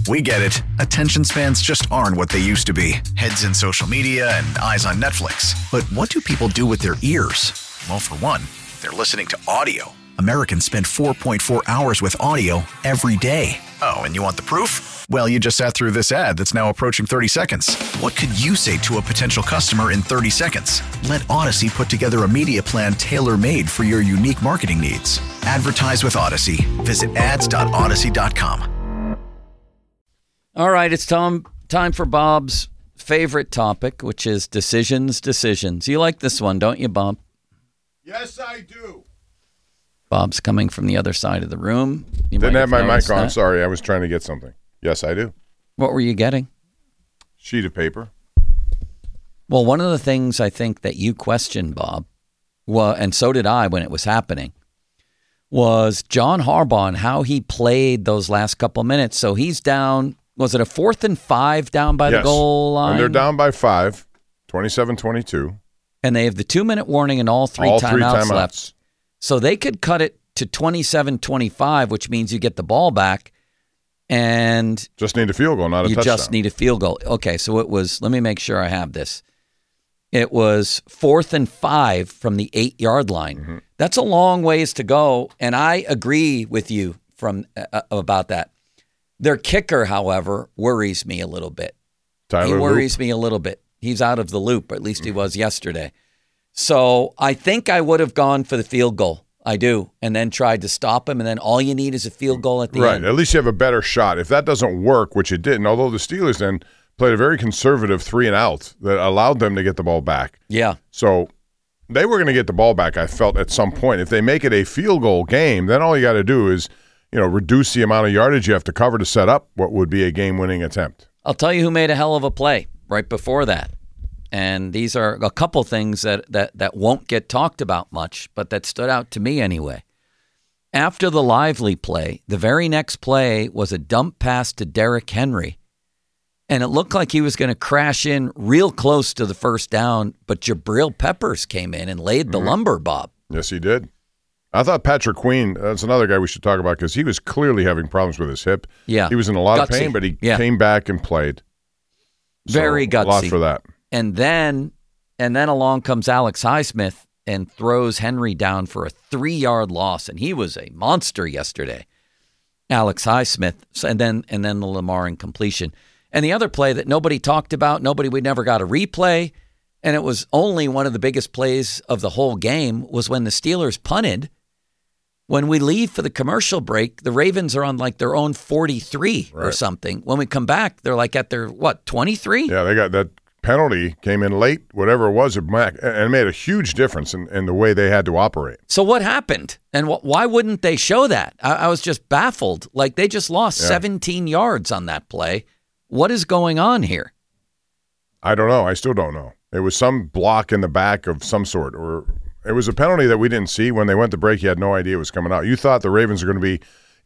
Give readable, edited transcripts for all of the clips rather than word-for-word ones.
We get it. Attention spans just aren't what they used to be. Heads in social media and eyes on Netflix. But what do people do with their ears? Well, for one, they're listening to audio. Americans spend 4.4 hours with audio every day. Oh, and you want the proof? Well, you just sat through this ad that's now approaching 30 seconds. What could you say to a potential customer in 30 seconds? Let Odyssey put together a media plan tailor-made for your unique marketing needs. Advertise with Odyssey. Visit ads.odyssey.com. All right, it's time for Bob's favorite topic, which is decisions. You like this one, don't you, Bob? Yes, I do. Bob's coming from the other side of the room. You Didn't have my mic on. that. Sorry, I was trying to get something. Yes, I do. What were you getting? Sheet of paper. Well, one of the things I think that you questioned, Bob, well, and so did I when it was happening, was John Harbaugh and how he played those last couple minutes. So he's down. Was it a 4th and 5 down by the goal line? And they're down by 5, 27-22. And they have the 2-minute warning and all three timeouts left. So they could cut it to 27-25, which means you get the ball back. And just need a field goal, not a touchdown. You just need a field goal. Okay, so it was, let me make sure I have this. It was 4th and 5 from the 8-yard line. Mm-hmm. That's a long ways to go, and I agree with you about that. Their kicker, however, worries me a little bit. He worries me a little bit. He's out of the loop, or at least he was yesterday. So I think I would have gone for the field goal. I do, and then tried to stop him, and then all you need is a field goal at the end. Right, at least you have a better shot. If that doesn't work, which it didn't, although the Steelers then played a very conservative 3-and-out that allowed them to get the ball back. Yeah. So they were going to get the ball back, I felt, at some point. If they make it a field goal game, then all you got to do is, reduce the amount of yardage you have to cover to set up what would be a game-winning attempt. I'll tell you who made a hell of a play right before that. And these are a couple things that won't get talked about much, but that stood out to me anyway. After the Lively play, the very next play was a dump pass to Derrick Henry. And it looked like he was going to crash in real close to the first down, but Jabril Peppers came in and laid the lumber, Bob. Yes, he did. I thought Patrick Queen, that's another guy we should talk about because he was clearly having problems with his hip. Yeah. He was in a lot of pain, but he came back and played. Very gutsy. A lot for that. And then along comes Alex Highsmith and throws Henry down for a 3-yard loss, and he was a monster yesterday. Alex Highsmith, and then the Lamar incompletion. And the other play that nobody talked about, we never got a replay, and it was only one of the biggest plays of the whole game, was when the Steelers punted. When we leave for the commercial break, the Ravens are on like their own 43 or something. When we come back, they're like at their, 23? Yeah, they got that penalty, came in late, whatever it was, and it made a huge difference in the way they had to operate. So what happened? And why wouldn't they show that? I was just baffled. Like they just lost 17 yards on that play. What is going on here? I don't know. I still don't know. It was some block in the back of some sort, or it was a penalty that we didn't see. When they went to break, you had no idea it was coming out. You thought the Ravens were going to be,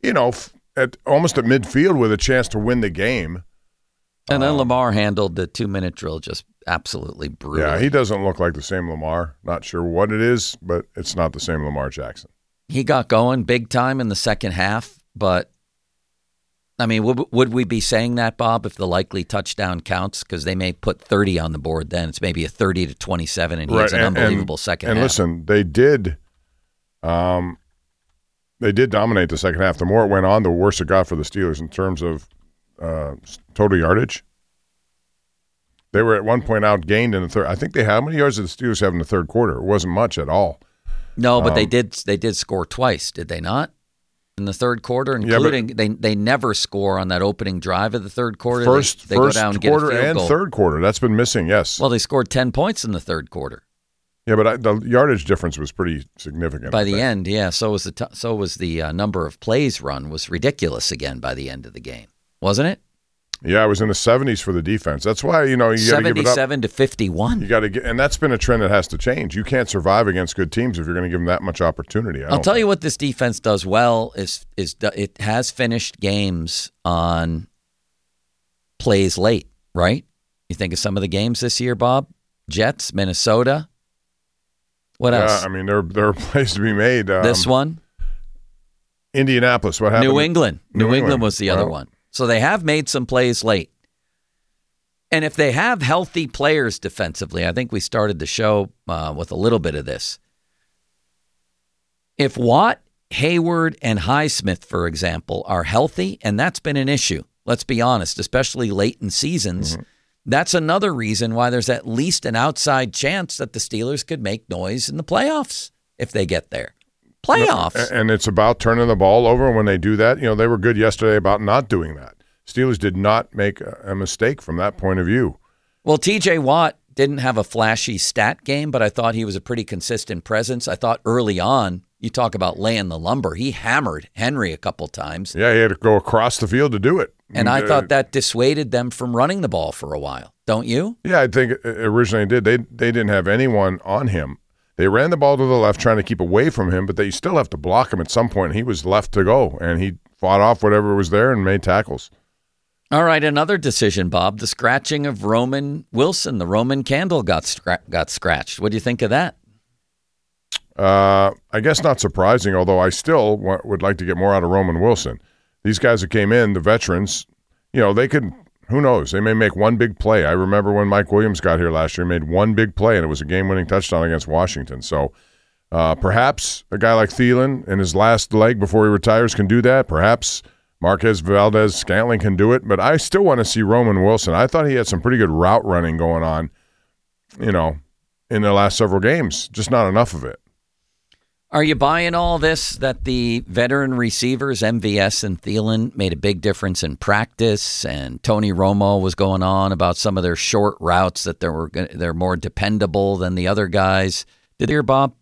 almost at midfield with a chance to win the game. And then Lamar handled the 2-minute drill just absolutely brutally. Yeah, he doesn't look like the same Lamar. Not sure what it is, but it's not the same Lamar Jackson. He got going big time in the second half, but, I mean, would we be saying that, Bob, if the likely touchdown counts? Because they may put 30 on the board then. It's maybe a 30-27, and he has an unbelievable second half. And listen, they did dominate the second half. The more it went on, the worse it got for the Steelers in terms of total yardage. They were at one point outgained in the third. I think how many yards did the Steelers have in the third quarter? It wasn't much at all. No, but they did score twice, did they not? In the third quarter, including they never score on that opening drive of the third quarter. First go down and quarter get a field and goal. Third quarter. That's been missing, yes. Well, they scored 10 points in the third quarter. Yeah, but the yardage difference was pretty significant. By the end, yeah. So was the number of plays run was ridiculous again by the end of the game, wasn't it? Yeah, it was in the 70s for the defense. That's why, you got to give it up. 77 to 51. You got to get, and that's been a trend that has to change. You can't survive against good teams if you're going to give them that much opportunity. I'll tell you what this defense does well is it has finished games on plays late, right? You think of some of the games this year, Bob? Jets, Minnesota. What else? I mean, there are plays to be made. This one? Indianapolis. What happened? New England. New England was the other one. So they have made some plays late. And if they have healthy players defensively, I think we started the show with a little bit of this. If Watt, Hayward, and Highsmith, for example, are healthy, and that's been an issue, let's be honest, especially late in seasons, that's another reason why there's at least an outside chance that the Steelers could make noise in the playoffs if they get there. Playoffs. And it's about turning the ball over. And when they do that, they were good yesterday about not doing that. Steelers did not make a mistake from that point of view. Well, T.J. Watt didn't have a flashy stat game, but I thought he was a pretty consistent presence. I thought early on, you talk about laying the lumber. He hammered Henry a couple times. Yeah, he had to go across the field to do it. And I thought that dissuaded them from running the ball for a while. Don't you? Yeah, I think originally it did. They didn't have anyone on him. They ran the ball to the left trying to keep away from him, but they still have to block him at some point. He was left to go, and he fought off whatever was there and made tackles. All right, another decision, Bob. The scratching of Roman Wilson. The Roman candle got scratched. What do you think of that? I guess not surprising, although I still would like to get more out of Roman Wilson. These guys that came in, the veterans, they could, who knows, they may make one big play. I remember when Mike Williams got here last year, made one big play, and it was a game-winning touchdown against Washington. So perhaps a guy like Thielen in his last leg before he retires can do that. Perhaps Marquez Valdez-Scantling can do it, but I still want to see Roman Wilson. I thought he had some pretty good route running going on, in the last several games, just not enough of it. Are you buying all this that the veteran receivers, MVS and Thielen, made a big difference in practice, and Tony Romo was going on about some of their short routes that they're more dependable than the other guys? Did you hear, Bob?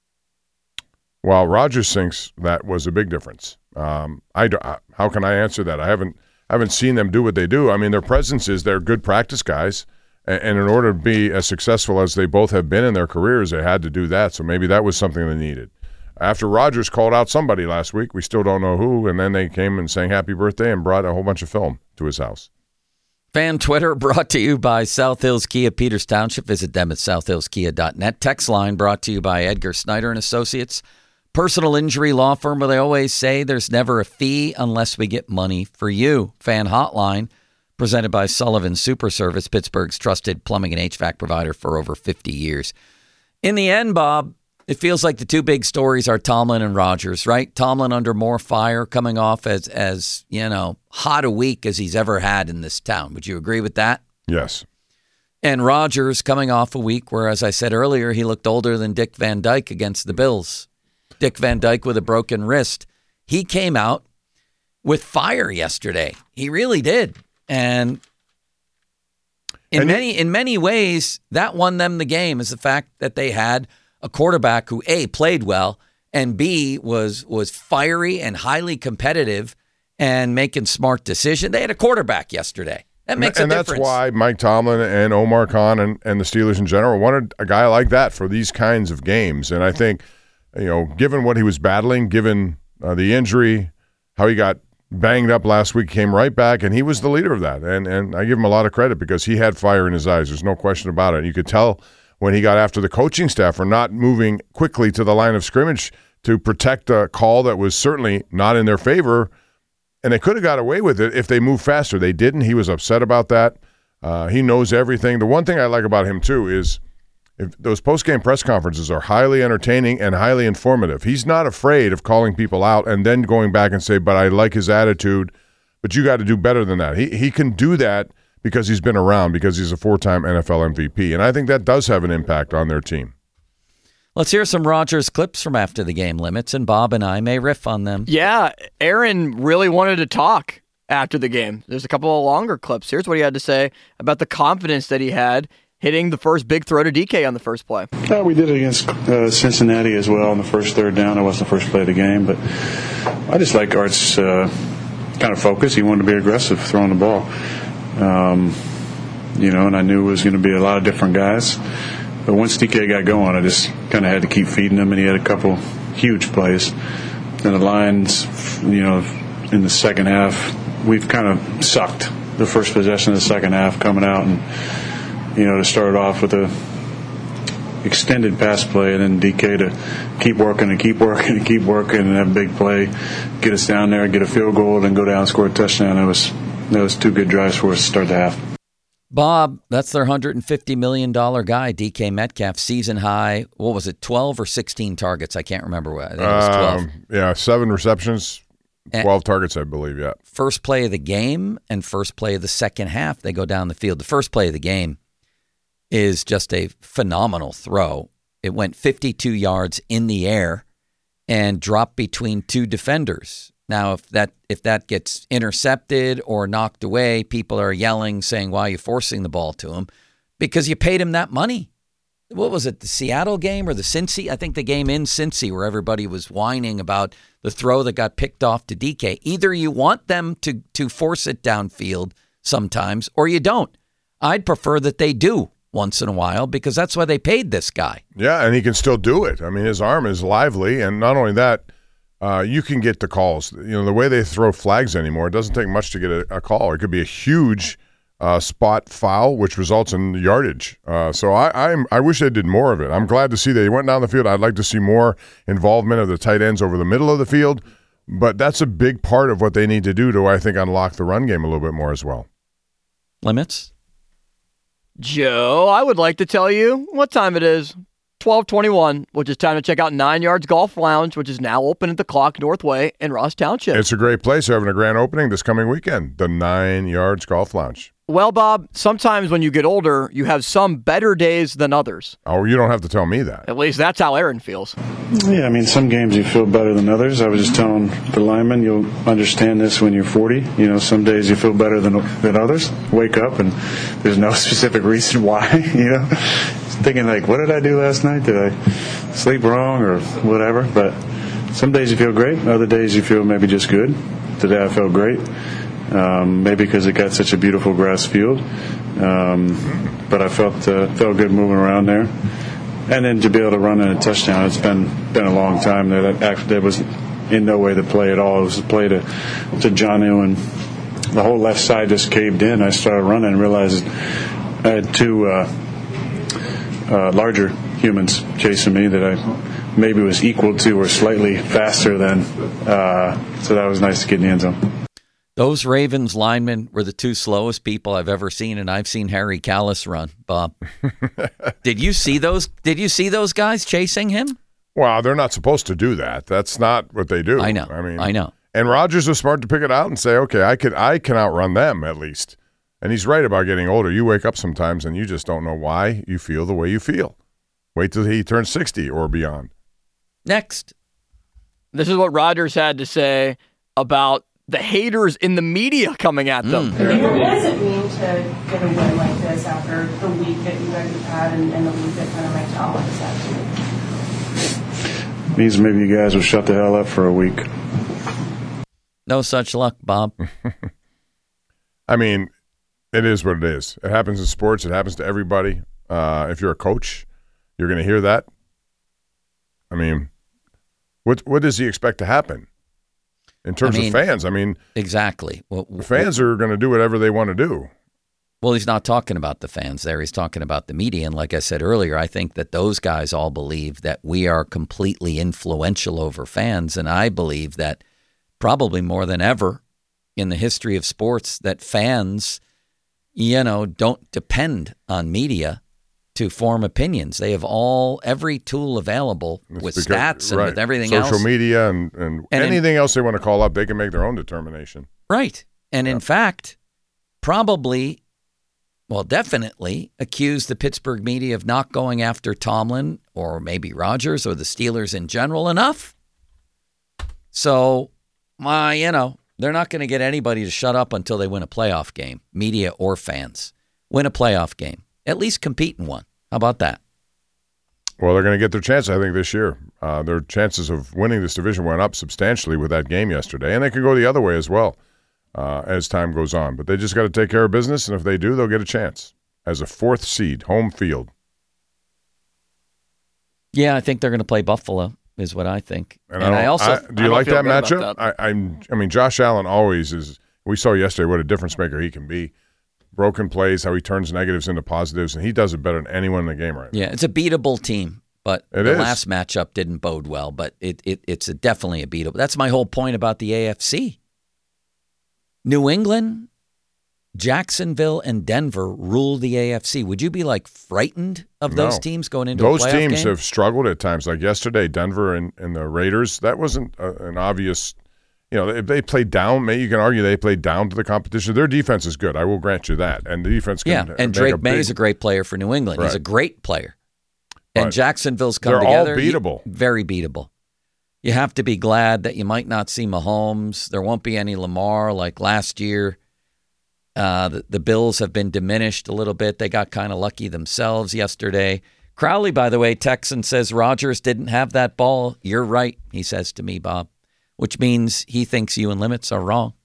Well, Rodgers thinks that was a big difference. How can I answer that? I haven't seen them do what they do. I mean, their presence is they're good practice guys, and in order to be as successful as they both have been in their careers, they had to do that. So maybe that was something they needed. After Rodgers called out somebody last week, we still don't know who, and then they came and sang happy birthday and brought a whole bunch of film to his house. Fan Twitter brought to you by South Hills Kia, Peters Township. Visit them at southhillskia.net. Text line brought to you by Edgar Snyder and Associates. Personal injury law firm where they always say there's never a fee unless we get money for you. Fan Hotline presented by Sullivan Super Service, Pittsburgh's trusted plumbing and HVAC provider for over 50 years. In the end, Bob, it feels like the two big stories are Tomlin and Rodgers, right? Tomlin under more fire, coming off as hot a week as he's ever had in this town. Would you agree with that? Yes. And Rodgers coming off a week where, as I said earlier, he looked older than Dick Van Dyke against the Bills. Dick Van Dyke with a broken wrist. He came out with fire yesterday. He really did. And in many ways, that won them the game, is the fact that they had a quarterback who, A, played well, and B, was fiery and highly competitive and making smart decisions. They had a quarterback yesterday. That makes a difference. And that's why Mike Tomlin and Omar Khan and the Steelers in general wanted a guy like that for these kinds of games. And I think, given what he was battling, given the injury, how he got banged up last week, came right back, and he was the leader of that. And I give him a lot of credit because he had fire in his eyes. There's no question about it. You could tell when he got after the coaching staff for not moving quickly to the line of scrimmage to protect a call that was certainly not in their favor, and they could have got away with it if they moved faster. They didn't. He was upset about that. He knows everything. The one thing I like about him, too, is if those post-game press conferences are highly entertaining and highly informative. He's not afraid of calling people out and then going back and say, but I like his attitude, but you got to do better than that. He can do that because he's been around, because he's a four-time NFL MVP. And I think that does have an impact on their team. Let's hear some Rodgers clips from after the game limits, and Bob and I may riff on them. Yeah, Aaron really wanted to talk after the game. There's a couple of longer clips. Here's what he had to say about the confidence that he had hitting the first big throw to DK on the first play. Yeah, we did it against Cincinnati as well on the first third down. It wasn't the first play of the game, but I just like Art's kind of focus. He wanted to be aggressive throwing the ball. And I knew it was going to be a lot of different guys. But once DK got going, I just kind of had to keep feeding him, and he had a couple huge plays. And the Lions, in the second half, we've kind of sucked the first possession of the second half coming out and, to start off with a extended pass play, and then DK to keep working and keep working and keep working, and that big play, get us down there, get a field goal, and go down and score a touchdown. It was that was 2 good drives for us to start the half. Bob, that's their $150 million guy, DK Metcalf, season high. What was it, 12 or 16 targets? I can't remember. I think it was 12. Yeah, 7 receptions, 12 targets, I believe, yeah. First play of the game and first play of the second half, they go down the field. The first play of the game is just a phenomenal throw. It went 52 yards in the air and dropped between 2 defenders. Now, if that gets intercepted or knocked away, people are yelling, saying, why are you forcing the ball to him? Because you paid him that money. What was it, the Seattle game or the Cincy? I think the game in Cincy where everybody was whining about the throw that got picked off to DK. Either you want them to force it downfield sometimes or you don't. I'd prefer that they do once in a while because that's why they paid this guy. Yeah, and he can still do it. I mean, his arm is lively, and not only that, you can get the calls. You know, the way they throw flags anymore, it doesn't take much to get a call. It could be a huge spot foul, which results in yardage. So I wish they did more of it. I'm glad to see that he went down the field. I'd like to see more involvement of the tight ends over the middle of the field, but that's a big part of what they need to do to, I think, unlock the run game a little bit more as well. Limits? Joe, I would like to tell you what time it is. 12:21, which is time to check out 9 Yards Golf Lounge, which is now open at the Clock Northway in Ross Township. It's a great place. They're having a grand opening this coming weekend, the 9 Yards Golf Lounge. Well, Bob, sometimes when you get older, you have some better days than others. Oh, you don't have to tell me that. At least that's how Aaron feels. Yeah, I mean, some games you feel better than others. I was just telling the lineman, you'll understand this when you're 40. You know, some days you feel better than others. Wake up and there's no specific reason why, you know. Thinking like, what did I do last night? Did I sleep wrong or whatever? But some days you feel great. Other days you feel maybe just good. Today I felt great. Maybe because it got such a beautiful grass field. But I felt good moving around there. And then to be able to run in a touchdown, it's been a long time. That was in no way the play at all. It was a play to Jonnu, and the whole left side just caved in. I started running and realized I had 2 larger humans chasing me that I maybe was equal to or slightly faster than. So that was nice to get in the end zone. Those Ravens linemen were the 2 slowest people I've ever seen, and I've seen Harry Callis run, Bob. Did you see those guys chasing him? Well, they're not supposed to do that. That's not what they do. I know. And Rodgers was smart to pick it out and say, okay, I can outrun them at least. And he's right about getting older. You wake up sometimes and you just don't know why you feel the way you feel. Wait till he turns 60 or beyond. Next. This is what Rodgers had to say about the haters in the media coming at them. What does it mean to get a win like this after the week that you guys have had and the week that kind of Mike Tomlin has had? It means maybe you guys will shut the hell up for a week. No such luck, Bob. I mean, it is what it is. It happens in sports. It happens to everybody. If you're a coach, you're going to hear that. I mean, what does he expect to happen? In terms of fans, exactly. Well, fans are going to do whatever they want to do. Well, he's not talking about the fans there. He's talking about the media. And like I said earlier, I think that those guys all believe that we are completely influential over fans. And I believe that probably more than ever in the history of sports that fans, don't depend on media to form opinions. They have every tool available with stats and with everything else. Social media and anything else they want to call up, they can make their own determination. Right. And in fact, definitely accuse the Pittsburgh media of not going after Tomlin or maybe Rodgers or the Steelers in general enough. So, they're not going to get anybody to shut up until they win a playoff game, media or fans. Win a playoff game. At least compete in one. How about that? Well, they're going to get their chance, I think, this year. Their chances of winning this division went up substantially with that game yesterday, and they can go the other way as well as time goes on. But they just got to take care of business, and if they do, they'll get a chance as a 4th seed, home field. Yeah, I think they're going to play Buffalo, is what I think. And I also do you like that matchup? I mean, Josh Allen always is. We saw yesterday what a difference maker he can be. Broken plays, how he turns negatives into positives, and he does it better than anyone in the game right now. Yeah, it's a beatable team, but last matchup didn't bode well, but it's definitely a beatable. That's my whole point about the AFC. New England Jacksonville and Denver rule the AFC. Would you be like frightened of those teams going into those a playoff teams game? have struggled at times. Like yesterday, Denver and the Raiders. That wasn't an obvious. They played down. Maybe you can argue they played down to the competition. Their defense is good. I will grant you that. And the defense can and Drake May is a great player for New England. Right. He's a great player. And Jacksonville's come they're together. all beatable. Very beatable. You have to be glad that you might not see Mahomes. There won't be any Lamar like last year. The Bills have been diminished a little bit. They got kind of lucky themselves yesterday. Crowley, by the way, Texan says Rodgers didn't have that ball. You're right, he says to me, Bob, which means he thinks you and Limits are wrong.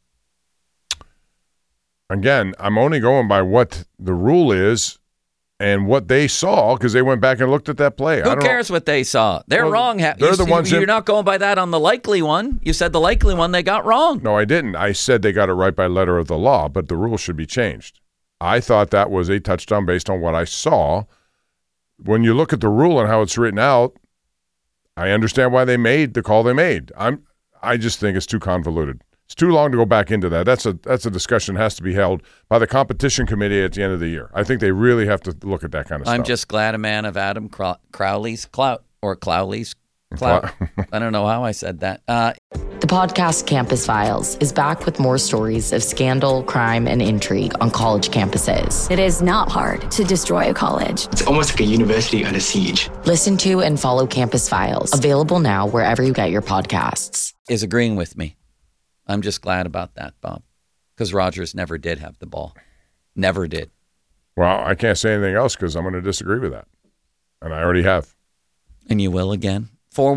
Again, I'm only going by what the rule is and what they saw because they went back and looked at that play. Who cares what they saw? They're wrong. They're the ones. You're not going by that on the likely one. You said the likely one they got wrong. No, I didn't. I said they got it right by letter of the law, but the rule should be changed. I thought that was a touchdown based on what I saw. When you look at the rule and how it's written out, I understand why they made the call they made. I just think it's too convoluted. It's too long to go back into that. That's a discussion that has to be held by the competition committee at the end of the year. I think they really have to look at that kind of stuff. I'm just glad a man of Adam Crowley's clout, or Clowley's clout. I don't know how I said that. The podcast Campus Files is back with more stories of scandal, crime, and intrigue on college campuses. It is not hard to destroy a college. It's almost like a university under siege. Listen to and follow Campus Files, available now wherever you get your podcasts. Is agreeing with me. I'm just glad about that, Bob, because Rodgers never did have the ball. Never did. Well, I can't say anything else because I'm going to disagree with that. And I already have. And you will again.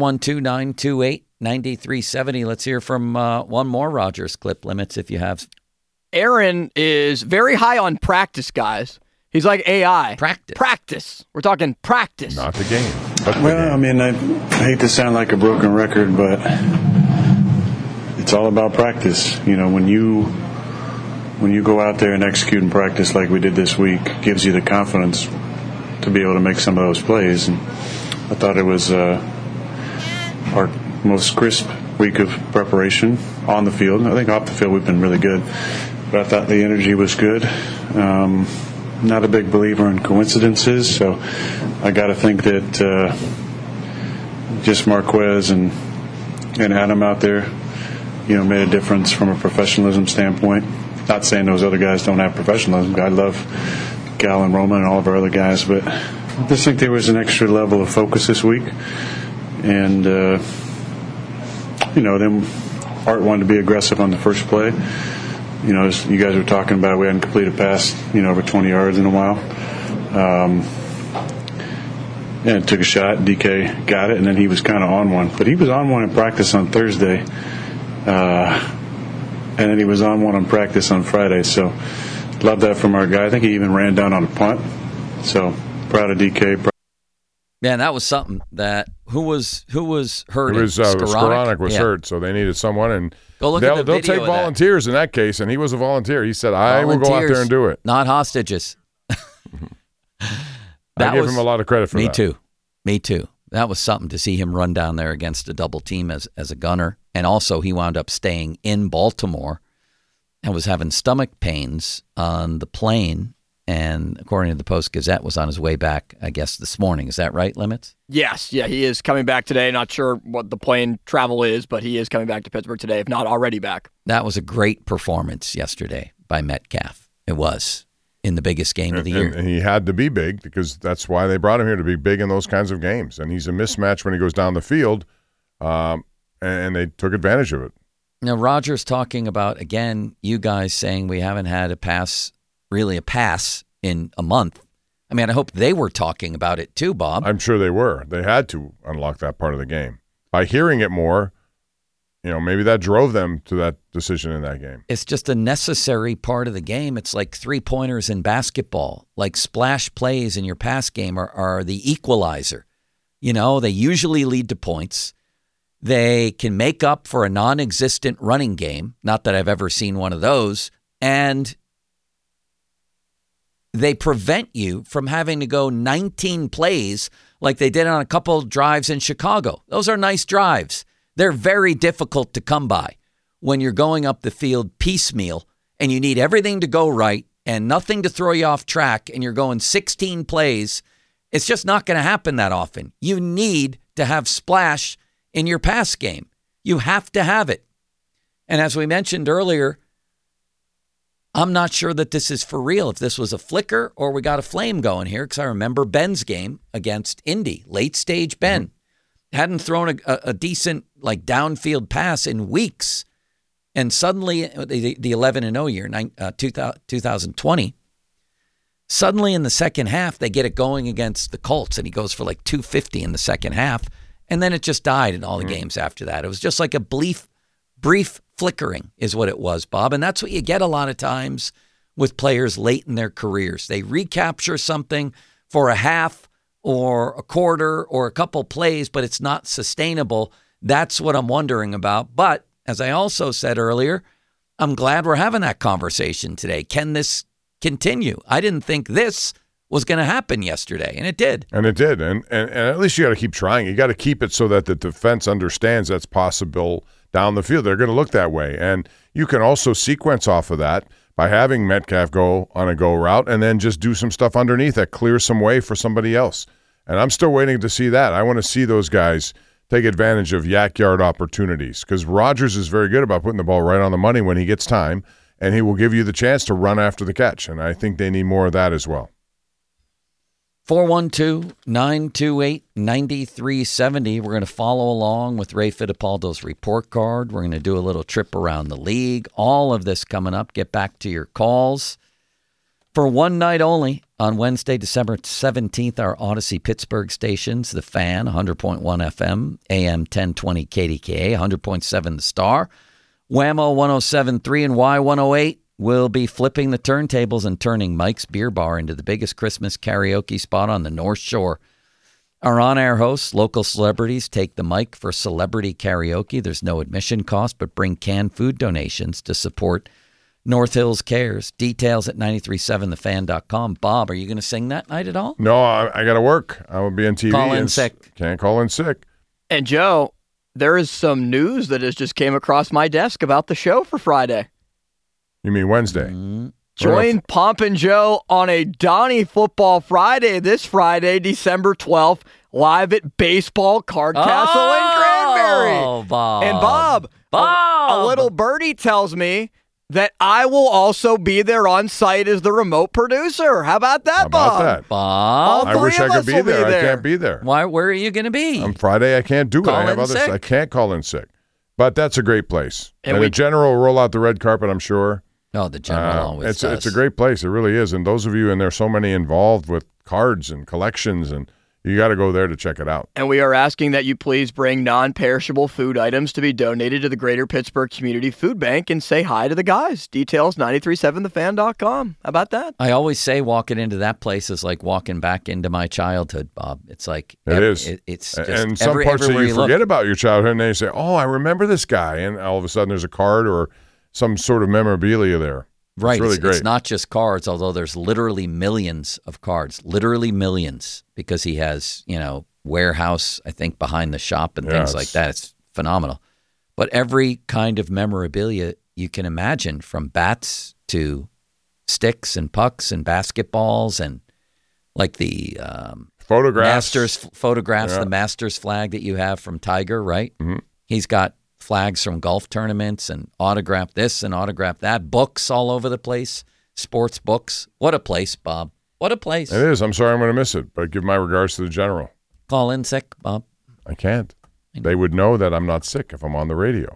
412-928-9370. Let's hear from one more Rodgers clip, Limits, if you have. Aaron is very high on practice, guys. He's like AI. Practice. We're talking practice. Not the game. I mean, I hate to sound like a broken record, but it's all about practice. When you go out there and execute and practice like we did this week, it gives you the confidence to be able to make some of those plays. And I thought it was our most crisp week of preparation on the field. I think off the field we've been really good, but I thought the energy was good. Not a big believer in coincidences, so I got to think that just Marquez and Adam out there, made a difference from a professionalism standpoint. Not saying those other guys don't have professionalism. I love Gal and Roman and all of our other guys, but I just think there was an extra level of focus this week. And, then Art wanted to be aggressive on the first play. As you guys were talking about, we hadn't completed a pass, over 20 yards in a while. And took a shot. DK got it, and then he was kind of on one. But he was on one in practice on Thursday. And then he was on one in practice on Friday. So love that from our guy. I think he even ran down on a punt. So proud of DK. Man, that was something. Who was hurt? It was Skoranek was hurt, so they needed someone, and go look at the they'll video take volunteers in that case, and he was a volunteer. He said, "I will go out there and do it." Not hostages. I give him a lot of credit for that. Me too. That was something to see him run down there against a double team as a gunner, and also he wound up staying in Baltimore and was having stomach pains on the plane. And according to the Post-Gazette, was on his way back, I guess, this morning. Is that right, Limits? Yes. Yeah, he is coming back today. Not sure what the plane travel is, but he is coming back to Pittsburgh today, if not already back. That was a great performance yesterday by Metcalf. It was in the biggest game of the year. And he had to be big because that's why they brought him here, to be big in those kinds of games. And he's a mismatch when he goes down the field, and they took advantage of it. Now, Rodgers talking about, again, you guys saying we haven't had a pass in a month. I mean, I hope they were talking about it too, Bob. I'm sure they were. They had to unlock that part of the game. By hearing it more, maybe that drove them to that decision in that game. It's just a necessary part of the game. It's like three-pointers in basketball. Like splash plays in your pass game are the equalizer. They usually lead to points. They can make up for a non-existent running game. Not that I've ever seen one of those. And they prevent you from having to go 19 plays like they did on a couple drives in Chicago. Those are nice drives. They're very difficult to come by when you're going up the field piecemeal and you need everything to go right and nothing to throw you off track and you're going 16 plays, it's just not going to happen that often. You need to have splash in your pass game. You have to have it. And as we mentioned earlier, I'm not sure that this is for real, if this was a flicker or we got a flame going here, because I remember Ben's game against Indy, late stage Ben. Hadn't thrown a decent like downfield pass in weeks. And suddenly, the 11-0 year, 2020, suddenly in the second half, they get it going against the Colts, and he goes for like 250 in the second half, and then it just died in all the games after that. It was just like a brief flickering is what it was, Bob, and that's what you get a lot of times with players late in their careers. They recapture something for a half or a quarter or a couple plays, but it's not sustainable. That's what I'm wondering about, but as I also said earlier, I'm glad we're having that conversation today. Can this continue? I didn't think this was going to happen yesterday, and it did. And it did. And at least you got to keep trying. You got to keep it so that the defense understands that's possible down the field. They're going to look that way. And you can also sequence off of that by having Metcalf go on a go route and then just do some stuff underneath that clears some way for somebody else. And I'm still waiting to see that. I want to see those guys take advantage of yak yard opportunities because Rodgers is very good about putting the ball right on the money when he gets time, and he will give you the chance to run after the catch. And I think they need more of that as well. 412-928-9370. We're going to follow along with Ray Fittipaldo's report card. We're going to do a little trip around the league. All of this coming up. Get back to your calls. For one night only, on Wednesday, December 17th, our Odyssey Pittsburgh stations, The Fan, 100.1 FM, AM 1020 KDKA, 100.7 The Star, Whammo 107.3 and Y108 will be flipping the turntables and turning Mike's Beer Bar into the biggest Christmas karaoke spot on the North Shore. Our on-air hosts, local celebrities, take the mic for celebrity karaoke. There's no admission cost, but bring canned food donations to support North Hills Cares. Details at 937thefan.com. Bob, are you going to sing that night at all? No, I got to work. I will be on TV. Call in sick. Can't call in sick. And Joe, there is some news that has just came across my desk about the show for Friday. You mean Wednesday? Join Pomp and Joe on a Donnie Football Friday this Friday, December 12th, live at Baseball Card Castle in Cranberry. Oh, Bob. And Bob, a little birdie tells me that I will also be there on site as the remote producer. How about that, Bob? How about that? Bob? I wish I could be there. I can't be there. Why? Where are you going to be? On Friday, I can't do it. I have in sick? I can't call in sick. But that's a great place. And the General will roll out the red carpet, I'm sure. No, the General always does. It's a great place. It really is. And those of you, and there's so many involved with cards and collections, and you got to go there to check it out. And we are asking that you please bring non-perishable food items to be donated to the Greater Pittsburgh Community Food Bank and say hi to the guys. Details, 937thefan.com. How about that? I always say walking into that place is like walking back into my childhood, Bob. It's like it is. It's just and some parts that you forget about your childhood, and then you say, "Oh, I remember this guy," and all of a sudden there's a card or some sort of memorabilia there. Right. It's really great. It's not just cards, although there's literally millions of cards, literally millions, because he has, warehouse, I think, behind the shop and things like that. It's phenomenal. But every kind of memorabilia you can imagine, from bats to sticks and pucks and basketballs and like the photographs. The Masters flag that you have from Tiger, right? Mm-hmm. He's got flags from golf tournaments and autograph this and autograph that. Books all over the place. Sports books. What a place, Bob. What a place. It is. I'm sorry I'm going to miss it, but give my regards to the General. Call in sick, Bob. I can't. They would know that I'm not sick if I'm on the radio.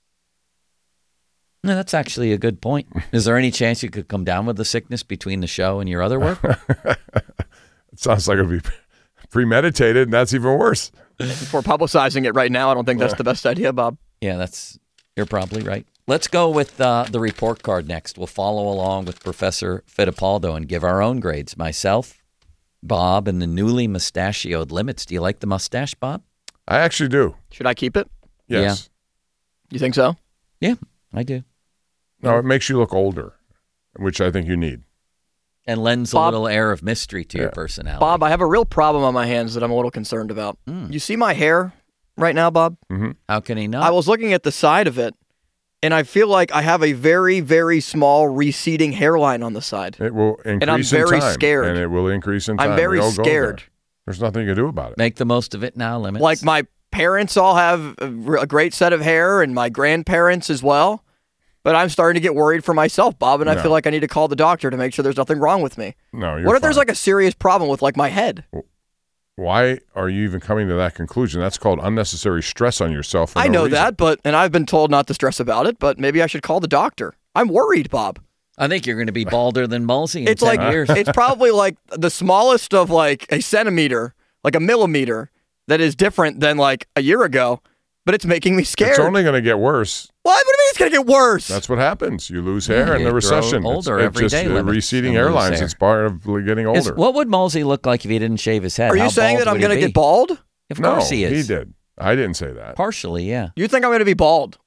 No, that's actually a good point. Is there any chance you could come down with the sickness between the show and your other work? It sounds like it would be premeditated, and that's even worse. If we're publicizing it right now, I don't think that's the best idea, Bob. Yeah, you're probably right. Let's go with the report card next. We'll follow along with Professor Fittipaldo and give our own grades. Myself, Bob, and the newly mustachioed Limits. Do you like the mustache, Bob? I actually do. Should I keep it? Yes. Yeah. You think so? Yeah, I do. No, it makes you look older, which I think you need. And lends a little air of mystery to your personality. Bob, I have a real problem on my hands that I'm a little concerned about. You see my hair right now, Bob? Mm-hmm. How can he not? I was looking at the side of it, and I feel like I have a very, very small receding hairline on the side. It will increase and I'm very in time, scared. and it will increase in time. I'm very We all go scared. there. There's nothing you can do about it. Make the most of it now, Limits. Like my parents all have a great set of hair, and my grandparents as well. But I'm starting to get worried for myself, Bob, and I feel like I need to call the doctor to make sure there's nothing wrong with me. No, you're What if there's fine. like a serious problem with like my head? Why are you even coming to that conclusion? That's called unnecessary stress on yourself. For I no know reason. that, and I've been told not to stress about it, but maybe I should call the doctor. I'm worried, Bob. I think you're going to be balder than Mulsey in It's 10 like years. it's probably like the smallest of like a centimeter, like a millimeter, that is different than like a year ago, but it's making me scared. It's only going to get worse. What do you mean it's going to get worse? That's what happens. You lose hair in you the grow recession. older it's every just day, Limits, receding and lose hairlines. hair. It's part of getting older. What would Mulsey look like if he didn't shave his head? Are you How saying bald that I'm would going to he get be? bald? Of no, course he is. he did. I didn't say that. Partially, yeah. You think I'm going to be bald?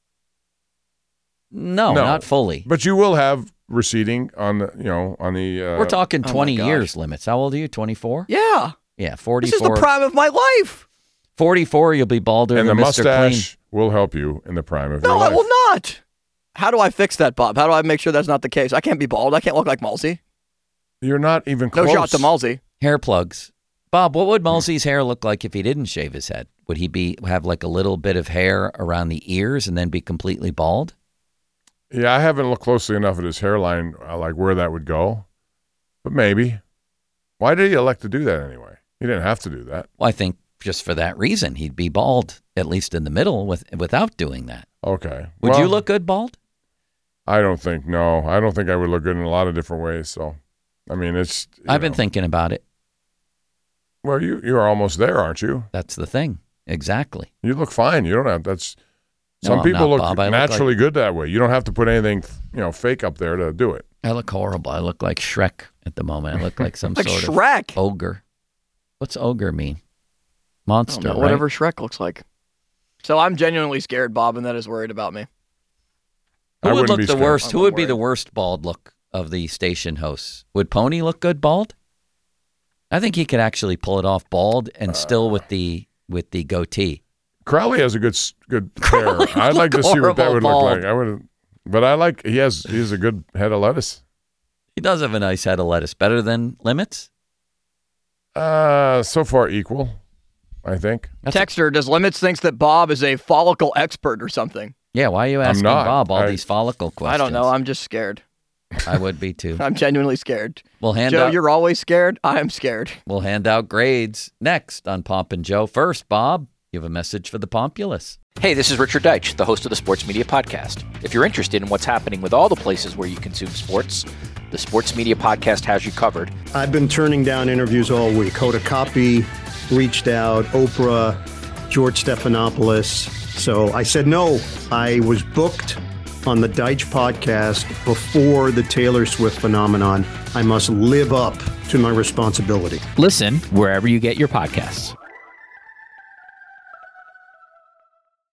No, not fully. But you will have receding on the, We're talking 20 gosh. years, Limits. How old are you? 24? Yeah. Yeah, 44. This is the prime of my life. 44, you'll be balder and than the Mr. mustache will help you in the prime of your No, life. I will not. How do I fix that, Bob? How do I make sure that's not the case? I can't be bald. I can't look like Mulsey. You're not even No close. shot to Mulsey. Hair plugs. Bob, what would Mulsey's hair look like if he didn't shave his head? Would he have like a little bit of hair around the ears and then be completely bald? Yeah, I haven't looked closely enough at his hairline, like where that would go. But maybe. Why did he elect to do that anyway? He didn't have to do that. Well, I think just for that reason, he'd be bald, at least in the middle, without doing that. Okay. Would you look good bald? I don't think, no. I don't think I would look good in a lot of different ways. So, I mean, it's... I've been thinking about it. Well, you are almost there, aren't you? That's the thing. Exactly. You look fine. You don't have... That's... No, Some I'm people not, look Bob. I look naturally like- good that way. You don't have to put anything, fake up there to do it. I look horrible. I look like Shrek at the moment. I look like some Like sort Shrek. of ogre. What's ogre mean? I Monster, don't know, right? whatever Shrek looks like. So I'm genuinely scared, Bob, and that is worried about me. Who I would wouldn't look be the scared. worst? Who I'm would be the worried. worst bald look of the station hosts? Would Pony look good bald? I think he could actually pull it off bald and still with the goatee. Crowley has a good hair. Crowley I'd like to look see what that horrible would bald. look like. I would, but I like he has a good head of lettuce. He does have a nice head of lettuce. Better than Limits? So far equal, I think. Texter, does Limits thinks that Bob is a follicle expert or something? Yeah, why are you asking not. Bob all I- these follicle questions? I don't know. I'm just scared. I would be too. I'm genuinely scared. We'll hand Joe, out you're always scared. I'm scared. we'll hand out grades next on Pomp and Joe. First, Bob, you have a message for the Pompulous. Hey, this is Richard Deitch, the host of the Sports Media Podcast. If you're interested in what's happening with all the places where you consume sports, the Sports Media Podcast has you covered. I've been turning down interviews all week. Hoda Kotb reached out, Oprah, George Stephanopoulos. So I said no. I was booked on the Deitch podcast before the Taylor Swift phenomenon. I must live up to my responsibility. Listen wherever you get your podcasts.